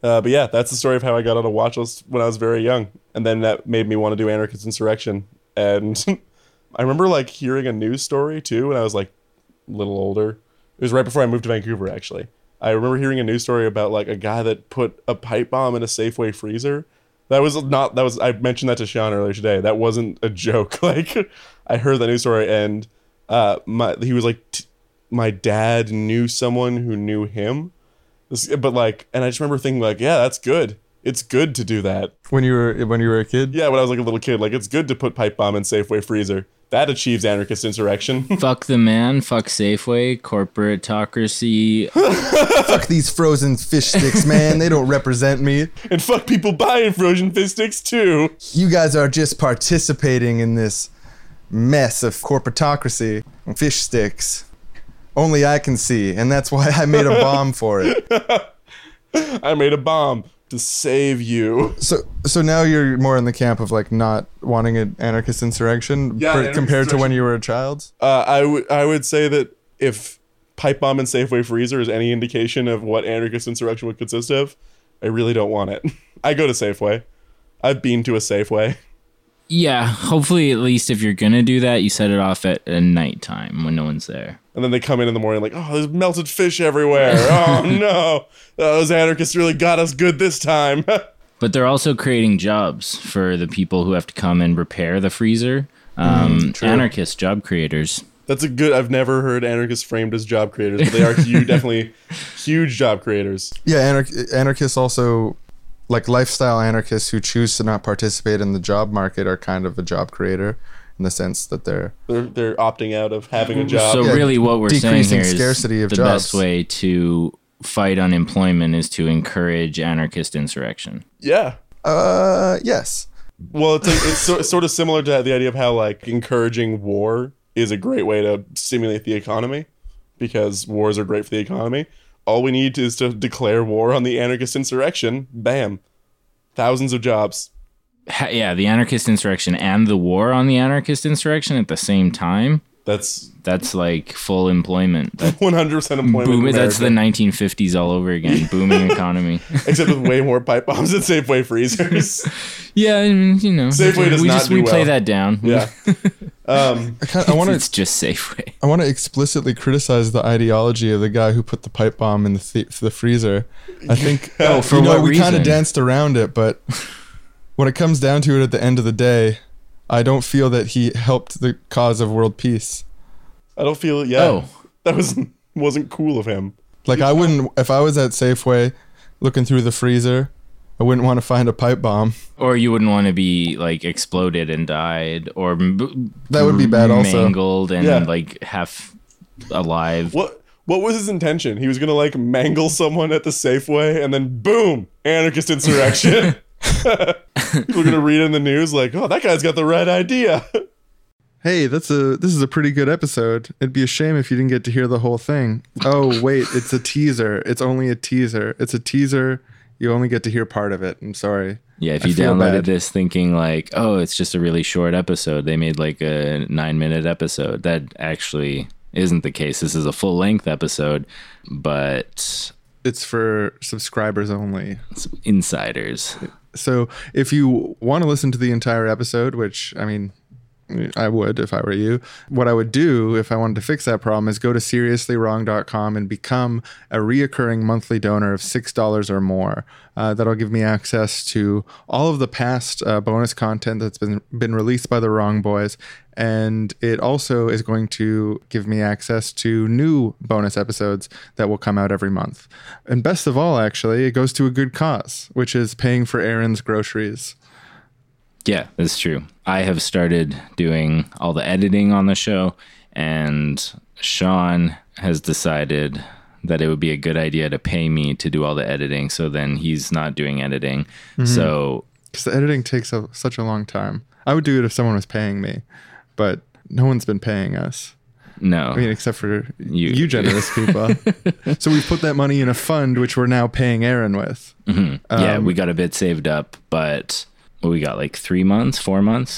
But yeah, that's the story of how I got on a watch list when I was very young. And then that made me want to do Anarchist Insurrection. And I remember like hearing a news story too when I was like a little older. It was right before I moved to Vancouver, actually. I remember hearing a news story about like a guy that put a pipe bomb in a Safeway freezer. I mentioned that to Sean earlier today. That wasn't a joke. Like, I heard that news story, and he was like, my dad knew someone who knew him. And I just remember thinking like, yeah, that's good. It's good to do that. When you were a kid? Yeah, when I was like a little kid, like it's good to put pipe bomb in Safeway freezer. That achieves anarchist insurrection. Fuck the man, fuck Safeway, corporatocracy. Fuck these frozen fish sticks, man. They don't represent me. And fuck people buying frozen fish sticks too. You guys are just participating in this mess of corporatocracy and fish sticks. Only I can see, and that's why I made a bomb for it. I made a bomb to save you. So now you're more in the camp of like not wanting an anarchist insurrection compared to when you were a child? I would say that if pipe bomb and Safeway freezer is any indication of what anarchist insurrection would consist of, I really don't want it. I go to Safeway. I've been to a Safeway. Yeah, hopefully at least if you're gonna do that, you set it off at nighttime when no one's there. And then they come in the morning like, oh, there's melted fish everywhere. Oh, no. Those anarchists really got us good this time. But they're also creating jobs for the people who have to come and repair the freezer. Anarchist job creators. That's I've never heard anarchists framed as job creators, but they are definitely huge job creators. Yeah, anarchists also, like lifestyle anarchists who choose to not participate in the job market are kind of a job creator. In the sense that they're opting out of having a job. So really what we're saying here is scarcity of the jobs. best way to fight unemployment is to encourage anarchist insurrection. Yeah. Yes. Well, it's sort of similar to the idea of how like encouraging war is a great way to stimulate the economy because wars are great for the economy. All we need is to declare war on the anarchist insurrection. Bam. Thousands of jobs. Yeah, the anarchist insurrection and the war on the anarchist insurrection at the same time. That's like full employment. 100% employment. That's the 1950s all over again. Booming economy. Except with way more pipe bombs and Safeway freezers. Yeah, I mean, you know. Safeway does not do well. We play that down. Yeah. It's just Safeway. I want to explicitly criticize the ideology of the guy who put the pipe bomb in the freezer. I think for what reason? We kind of danced around it, but when it comes down to it at the end of the day, I don't feel that he helped the cause of world peace. I don't feel it. Yeah. Oh. That wasn't cool of him. Like I wouldn't, if I was at Safeway looking through the freezer, I wouldn't want to find a pipe bomb. Or you wouldn't want to be like exploded and died, or that would be bad also. Mangled and like half alive. What was his intention? He was gonna like mangle someone at the Safeway and then boom, anarchist insurrection. People are gonna read in the news like, oh, that guy's got the right idea. Hey, this is a pretty good episode. It'd be a shame if you didn't get to hear the whole thing. Oh wait, it's a teaser. It's only a teaser. It's a teaser. You only get to hear part of it. I'm sorry. Yeah, if you downloaded this thinking like, oh, it's just a really short episode. They made like a 9-minute episode. That actually isn't the case. This is a full-length episode, but it's for subscribers only. It's insiders. So if you want to listen to the entire episode, which, I mean, I would if I were you. What I would do if I wanted to fix that problem is go to seriouslywrong.com and become a reoccurring monthly donor of $6 or more. That'll give me access to all of the past bonus content that's been released by the Wrong Boys. And it also is going to give me access to new bonus episodes that will come out every month. And best of all, actually, it goes to a good cause, which is paying for Aaron's groceries. Yeah, that's true. I have started doing all the editing on the show, and Sean has decided that it would be a good idea to pay me to do all the editing, so then he's not doing editing. Mm-hmm. So, because the editing takes such a long time. I would do it if someone was paying me, but no one's been paying us. No. I mean, except for you generous people. So we put that money in a fund, which we're now paying Aaron with. Mm-hmm. Yeah, we got a bit saved up, but... we got like 3 months, 4 months.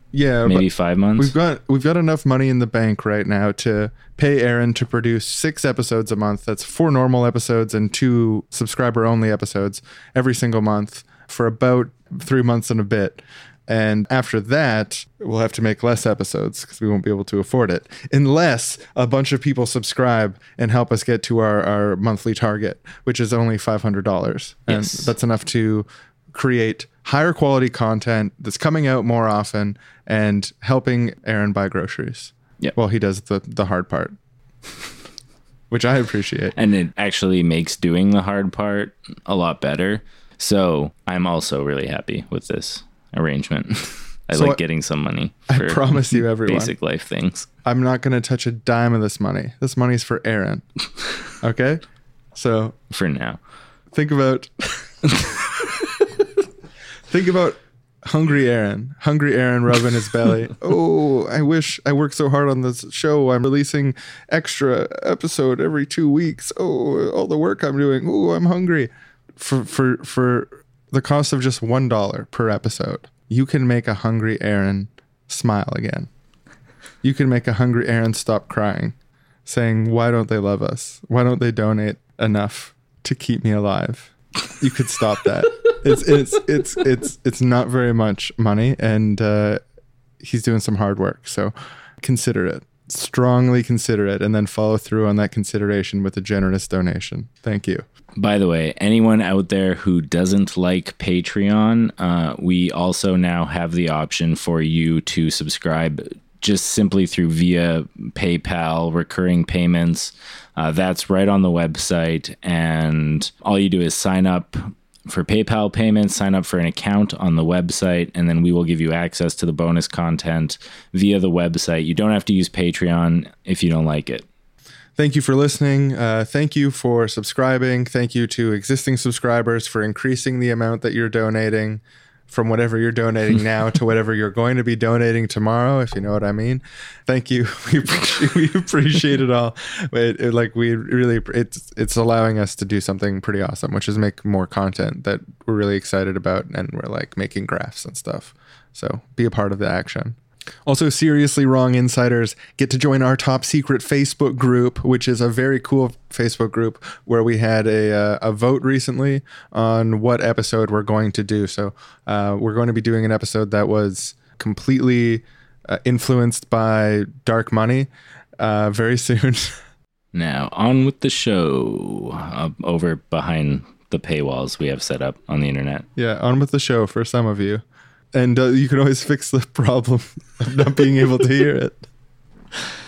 Yeah, maybe but 5 months. we've got enough money in the bank right now to pay Aaron to produce 6 episodes a month. That's 4 normal episodes and 2 subscriber only episodes every single month for about 3 months and a bit. And after that, we'll have to make less episodes because we won't be able to afford it unless a bunch of people subscribe and help us get to our monthly target, which is only $500. And Yes. that's enough to create higher quality content that's coming out more often and helping Aaron buy groceries. Yep. Well, he does the hard part, which I appreciate. And it actually makes doing the hard part a lot better. So I'm also really happy with this arrangement. I So like getting some money I for promise you, everyone, basic life things. I'm not going to touch a dime of this money. This money's for Aaron. Okay? So For now. think about think about hungry Aaron rubbing his belly. Oh, I wish I worked so hard on this show. I'm releasing extra episode every 2 weeks. Oh, all the work I'm doing. Oh, I'm hungry. For the cost of just $1 per episode, you can make a hungry Aaron smile again. You can make a hungry Aaron stop crying, saying, "Why don't they love us? Why don't they donate enough to keep me alive?" You could stop that. It's not very much money, and he's doing some hard work. So consider it. Strongly consider it, and then follow through on that consideration with a generous donation. Thank you. By the way, anyone out there who doesn't like Patreon, we also now have the option for you to subscribe just simply through via PayPal, recurring payments. That's right on the website. And all you do is sign up for PayPal payments, sign up for an account on the website, and then we will give you access to the bonus content via the website. You don't have to use Patreon if you don't like it. Thank you for listening. Thank you for subscribing. Thank you to existing subscribers for increasing the amount that you're donating from whatever you're donating now to whatever you're going to be donating tomorrow, if you know what I mean. Thank you. We appreciate it all. It's allowing us to do something pretty awesome, which is make more content that we're really excited about, and we're like making graphs and stuff. So be a part of the action. Also, Seriously Wrong Insiders get to join our top secret Facebook group, which is a very cool Facebook group where we had a vote recently on what episode we're going to do. So we're going to be doing an episode that was completely influenced by dark money very soon. Now, on with the show over behind the paywalls we have set up on the internet. Yeah, on with the show for some of you. And you can always fix the problem of not being able to hear it.